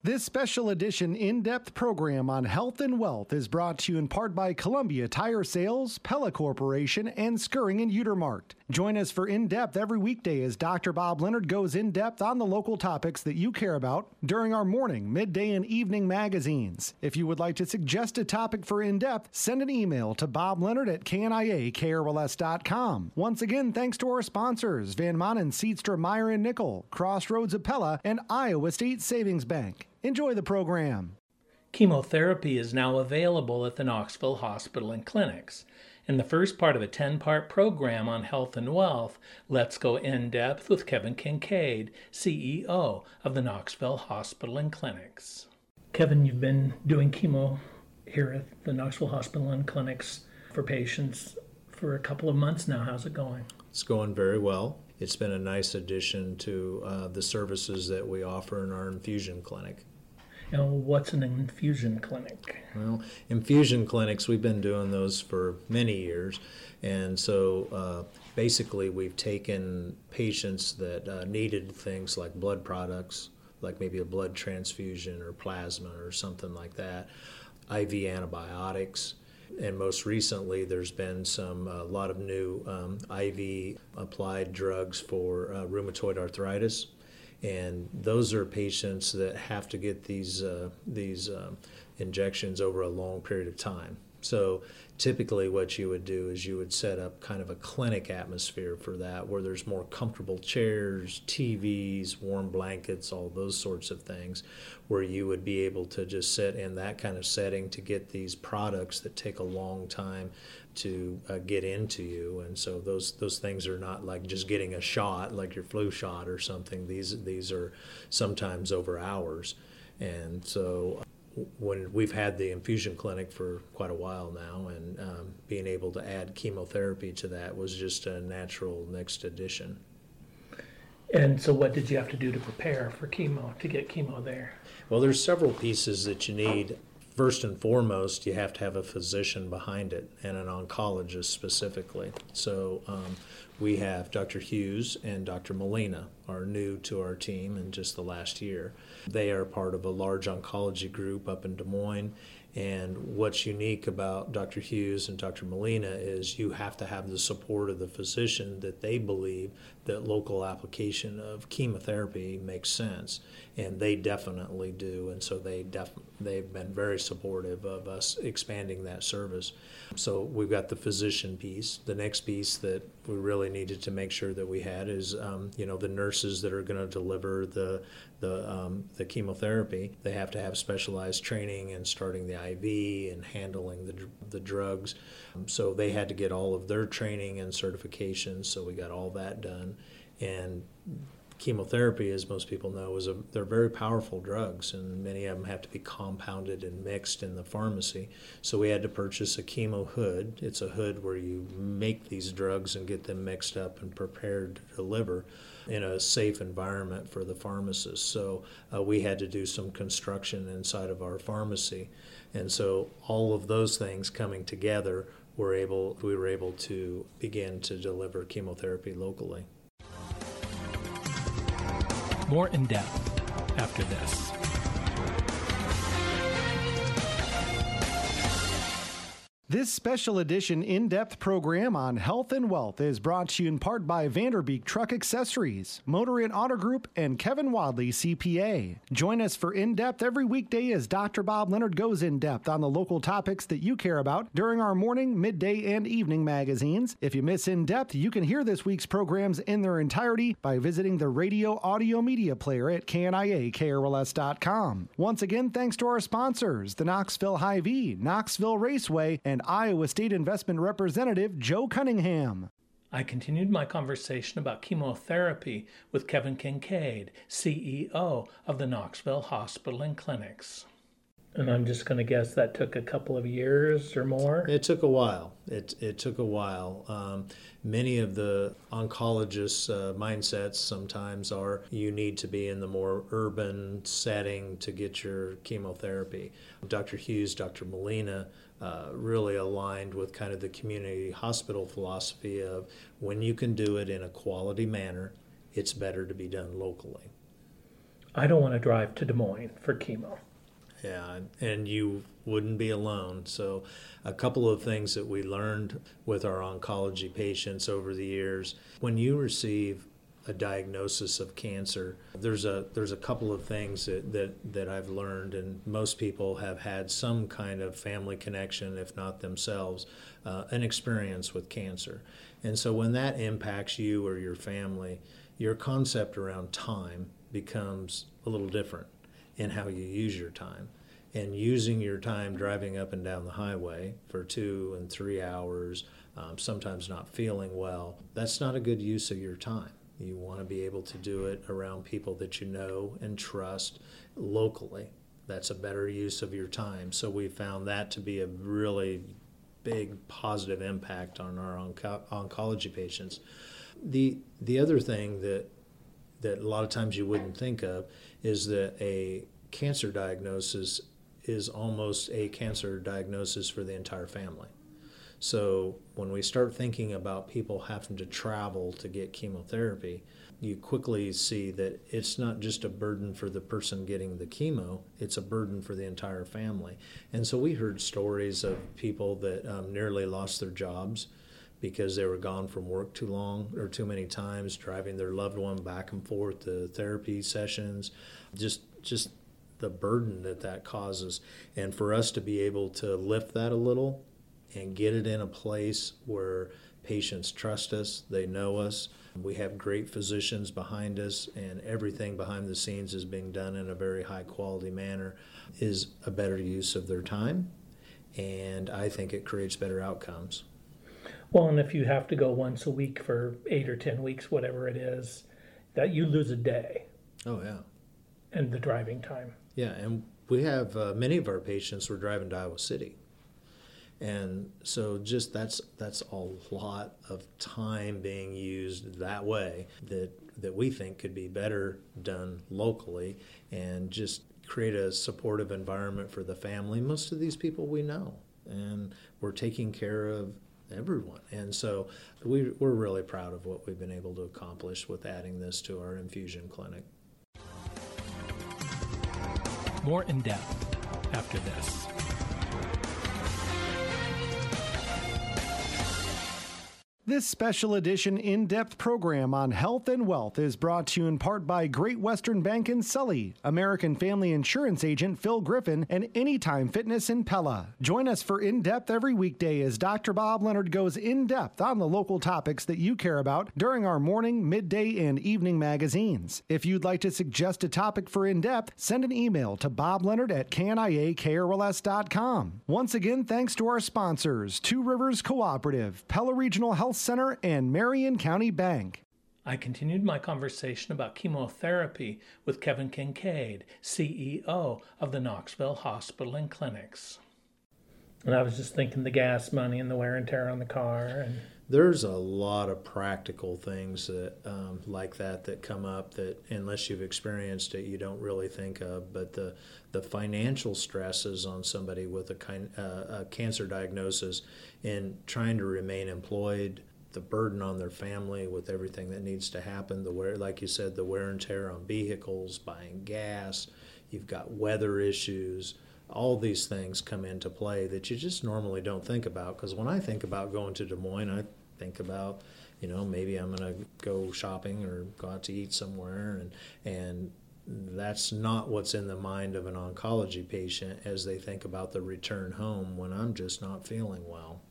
This special edition in-depth program on health and wealth is brought to you in part by Columbia Tire Sales, Pella Corporation, and Skirring and Utermarkt. Join us for In-Depth every weekday as Dr. Bob Leonard goes in-depth on the local topics that you care about during our morning, midday, and evening magazines. If you would like to suggest a topic for In-Depth, send an email to bobleonard@kniakrls.com. Once again, thanks to our sponsors, Van Manen, Seedstra, Meyer & Nickel, Crossroads of Pella, and Iowa State Savings Bank. Enjoy the program. Chemotherapy is now available at the Knoxville Hospital and Clinics. In the first part of a 10-part program on health and wealth, let's go in-depth with Kevin Kincaid, CEO of the Knoxville Hospital and Clinics. Kevin, you've been doing chemo here at the Knoxville Hospital and Clinics for patients for a couple of months now. How's it going? It's going very well. It's been a nice addition to the services that we offer in our infusion clinic. Now, what's an infusion clinic? Well, infusion clinics, we've been doing those for many years. And so basically we've taken patients that needed things like blood products, like maybe a blood transfusion or plasma or something like that, IV antibiotics. And most recently, there's been a lot of new IV applied drugs for rheumatoid arthritis. And those are patients that have to get these injections over a long period of time. So typically what you would do is you would set up kind of a clinic atmosphere for that, where there's more comfortable chairs, TVs, warm blankets, all those sorts of things, where you would be able to just sit in that kind of setting to get these products that take a long time to get into you. And so those things are not like just getting a shot, like your flu shot or something. These are sometimes over hours. And so when we've had the infusion clinic for quite a while now, and being able to add chemotherapy to that was just a natural next addition. And so what did you have to do to prepare for chemo, to get chemo there? Well, there's several pieces that you need. First and foremost, you have to have a physician behind it, and an oncologist specifically. So we have Dr. Hughes and Dr. Molina are new to our team in just the last year. They are part of a large oncology group up in Des Moines. And what's unique about Dr. Hughes and Dr. Molina is you have to have the support of the physician that they believe that local application of chemotherapy makes sense. And they definitely do. And so they've been very supportive of us expanding that service. So we've got the physician piece. The next piece that we really needed to make sure that we had is, the nurses that are going to deliver the chemotherapy. They have to have specialized training in starting the IV and handling the drugs. So they had to get all of their training and certifications. So we got all that done. And chemotherapy, as most people know, they're very powerful drugs, and many of them have to be compounded and mixed in the pharmacy. So we had to purchase a chemo hood. It's a hood where you make these drugs and get them mixed up and prepared to deliver in a safe environment for the pharmacist. So we had to do some construction inside of our pharmacy. And so all of those things coming together, we were able to begin to deliver chemotherapy locally. More in depth after this. This special edition in-depth program on health and wealth is brought to you in part by Vanderbeek Truck Accessories, Motor and Auto Group, and Kevin Wadley, CPA. Join us for In-Depth every weekday as Dr. Bob Leonard goes in-depth on the local topics that you care about during our morning, midday, and evening magazines. If you miss In-Depth, you can hear this week's programs in their entirety by visiting the radio audio media player at kniakrls.com. Once again, thanks to our sponsors, the Knoxville Hy-Vee, Knoxville Raceway, and Iowa State Investment Representative Joe Cunningham. I continued my conversation about chemotherapy with Kevin Kincaid, CEO of the Knoxville Hospital and Clinics. And I'm just going to guess that took a couple of years or more? It took a while. It took a while. Many of the oncologists' mindsets sometimes are you need to be in the more urban setting to get your chemotherapy. Dr. Hughes, Dr. Molina really aligned with kind of the community hospital philosophy of when you can do it in a quality manner, it's better to be done locally. I don't want to drive to Des Moines for chemo. Yeah, and you wouldn't be alone. So a couple of things that we learned with our oncology patients over the years, when you receive a diagnosis of cancer, there's a couple of things that I've learned, and most people have had some kind of family connection, if not themselves, an experience with cancer. And so when that impacts you or your family, your concept around time becomes a little different in how you use your time. And using your time driving up and down the highway for 2 and 3 hours, sometimes not feeling well, that's not a good use of your time. You want to be able to do it around people that you know and trust locally. That's a better use of your time. So we found that to be a really big positive impact on our oncology patients. The other thing that a lot of times you wouldn't think of is that a cancer diagnosis is almost a cancer diagnosis for the entire family. So when we start thinking about people having to travel to get chemotherapy, you quickly see that it's not just a burden for the person getting the chemo, it's a burden for the entire family. And so we heard stories of people that nearly lost their jobs because they were gone from work too long or too many times, driving their loved one back and forth to therapy sessions, just the burden that causes. And for us to be able to lift that a little and get it in a place where patients trust us, they know us, we have great physicians behind us, and everything behind the scenes is being done in a very high quality manner, is a better use of their time, and I think it creates better outcomes. Well, and if you have to go once a week for 8 or 10 weeks, whatever it is, that you lose a day. Oh, yeah. And the driving time. Yeah, and we have many of our patients were driving to Iowa City. And so just that's a lot of time being used that way that we think could be better done locally and just create a supportive environment for the family. Most of these people we know, and we're taking care of everyone. And so we're really proud of what we've been able to accomplish with adding this to our infusion clinic. More in depth after this. This special edition in-depth program on health and wealth is brought to you in part by Great Western Bank in Sully, American Family Insurance agent Phil Griffin, and Anytime Fitness in Pella. Join us for In-Depth every weekday as Dr. Bob Leonard goes in-depth on the local topics that you care about during our morning, midday, and evening magazines. If you'd like to suggest a topic for In-Depth, send an email to bobleonard@kniakrls.com. Once again, thanks to our sponsors, Two Rivers Cooperative, Pella Regional Health Center, and Marion County Bank. I continued my conversation about chemotherapy with Kevin Kincaid, CEO of the Knoxville Hospital and Clinics. And I was just thinking the gas money and the wear and tear on the car. And there's a lot of practical things that like that come up that unless you've experienced it, you don't really think of. But the financial stresses on somebody with a cancer diagnosis and trying to remain employed, the burden on their family with everything that needs to happen, like you said, the wear and tear on vehicles, buying gas, you've got weather issues, all these things come into play that you just normally don't think about. Because when I think about going to Des Moines, I think about, maybe I'm going to go shopping or go out to eat somewhere, and that's not what's in the mind of an oncology patient as they think about the return home when I'm just not feeling well.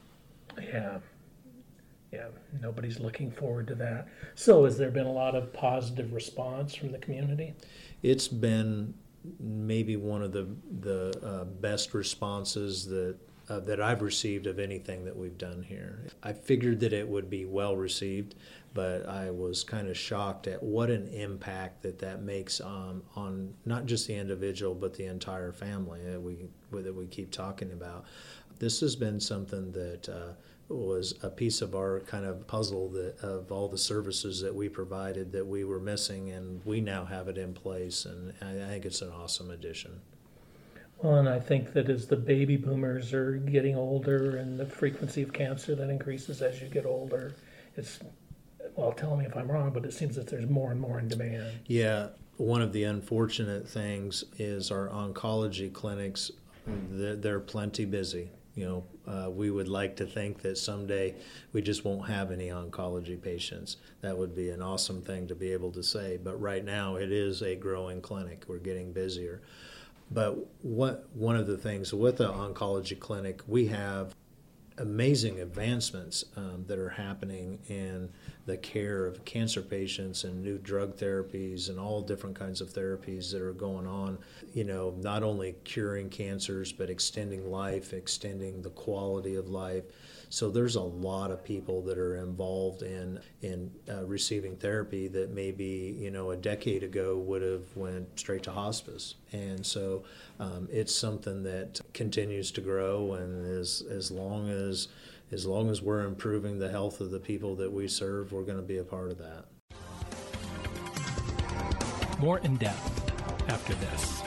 Yeah, nobody's looking forward to that. So has there been a lot of positive response from the community? It's been maybe one of the best responses that I've received of anything that we've done here. I figured that it would be well received, but I was kind of shocked at what an impact that makes on not just the individual but the entire family that we keep talking about. This has been something that was a piece of our kind of puzzle of all the services that we provided that we were missing, and we now have it in place, and I think it's an awesome addition. Well, and I think that as the baby boomers are getting older and the frequency of cancer that increases as you get older, tell me if I'm wrong, but it seems that there's more and more in demand. Yeah, one of the unfortunate things is our oncology clinics, they're plenty busy. We would like to think that someday we just won't have any oncology patients. That would be an awesome thing to be able to say. But right now it is a growing clinic. We're getting busier. But one of the things with the oncology clinic, we have amazing advancements that are happening in the care of cancer patients and new drug therapies and all different kinds of therapies that are going on, not only curing cancers, but extending life, extending the quality of life. So there's a lot of people that are involved in receiving therapy that maybe, a decade ago would have went straight to hospice. And so it's something that continues to grow, and as long as we're improving the health of the people that we serve, we're going to be a part of that. More in depth after this.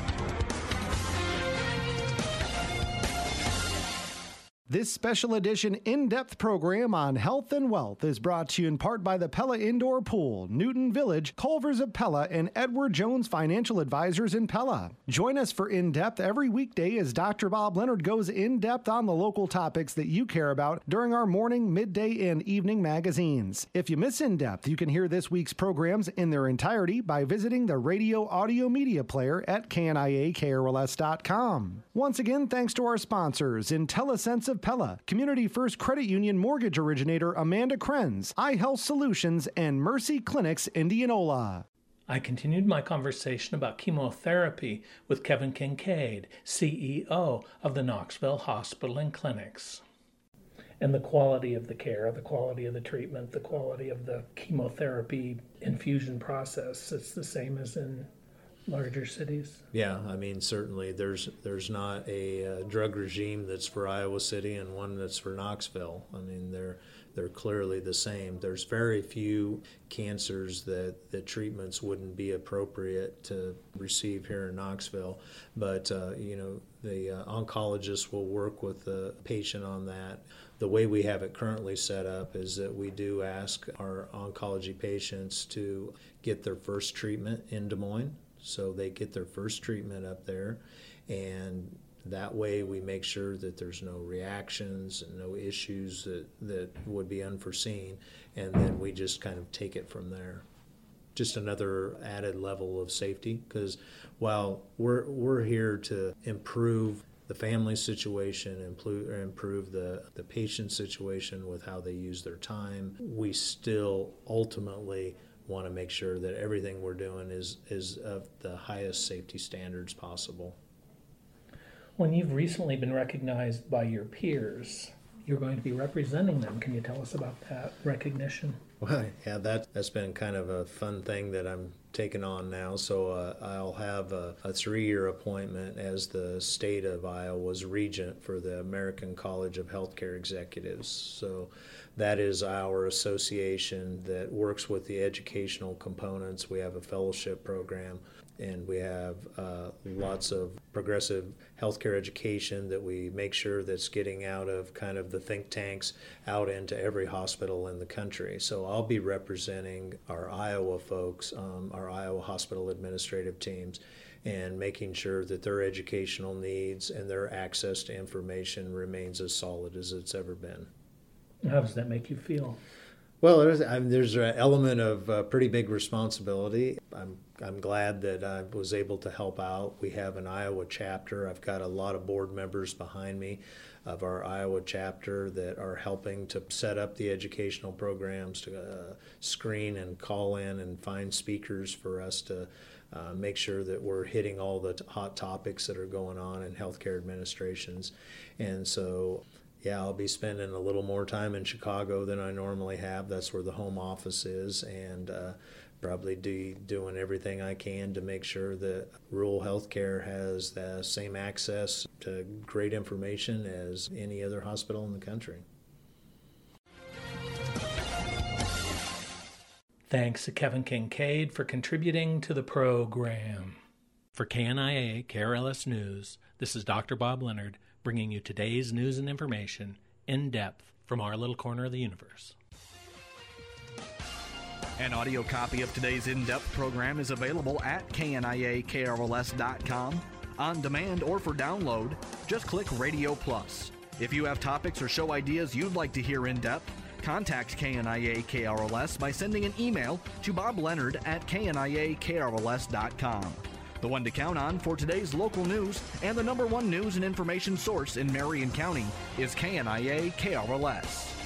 This special edition in-depth program on health and wealth is brought to you in part by the Pella Indoor Pool, Newton Village, Culver's of Pella, and Edward Jones Financial Advisors in Pella. Join us for In-Depth every weekday as Dr. Bob Leonard goes in-depth on the local topics that you care about during our morning, midday, and evening magazines. If you miss In-Depth, you can hear this week's programs in their entirety by visiting the radio audio media player at KNIAKRLS.com. Once again, thanks to our sponsors, IntelliSense of Pella, Community First Credit Union mortgage originator Amanda Krenz, iHealth Solutions, and Mercy Clinics Indianola. I continued my conversation about chemotherapy with Kevin Kincaid, CEO of the Knoxville Hospital and Clinics. And the quality of the care, the quality of the treatment, the quality of the chemotherapy infusion process, it's the same as in larger cities? Yeah, certainly there's not a drug regime that's for Iowa City and one that's for Knoxville. They're clearly the same. There's very few cancers that the treatments wouldn't be appropriate to receive here in Knoxville, but the oncologist will work with the patient on that. The way we have it currently set up is that we do ask our oncology patients to get their first treatment in Des Moines. So they get their first treatment up there, and that way we make sure that there's no reactions and no issues that would be unforeseen, and then we just kind of take it from there. Just another added level of safety, because while we're here to improve the family situation, improve the patient situation with how they use their time, we still ultimately want to make sure that everything we're doing is of the highest safety standards possible. When you've recently been recognized by your peers, you're going to be representing them. Can you tell us about that recognition? Well, yeah, that's been kind of a fun thing that I'm taking on now. So I'll have a 3-year appointment as the state of Iowa's regent for the American College of Healthcare Executives. So that is our association that works with the educational components. We have a fellowship program, and we have lots of progressive healthcare education that we make sure that's getting out of kind of the think tanks out into every hospital in the country. So I'll be representing our Iowa folks, our Iowa hospital administrative teams, and making sure that their educational needs and their access to information remains as solid as it's ever been. How does that make you feel? Well, there's an element of pretty big responsibility. I'm glad that I was able to help out. We have an Iowa chapter. I've got a lot of board members behind me of our Iowa chapter that are helping to set up the educational programs, to screen and call in and find speakers for us to make sure that we're hitting all the hot topics that are going on in healthcare administrations. And so, yeah, I'll be spending a little more time in Chicago than I normally have. That's where the home office is, and probably doing everything I can to make sure that rural healthcare has the same access to great information as any other hospital in the country. Thanks to Kevin Kincaid for contributing to the program. For KNIA KRLS News, this is Dr. Bob Leonard, bringing you today's news and information in depth from our little corner of the universe. An audio copy of today's in-depth program is available at kniakrls.com, on demand or for download. Just click Radio Plus. If you have topics or show ideas you'd like to hear in depth, contact KNIA KRLS by sending an email to Bob Leonard at kniakrls.com. The one to count on for today's local news and the #1 news and information source in Marion County is KNIA KRLS.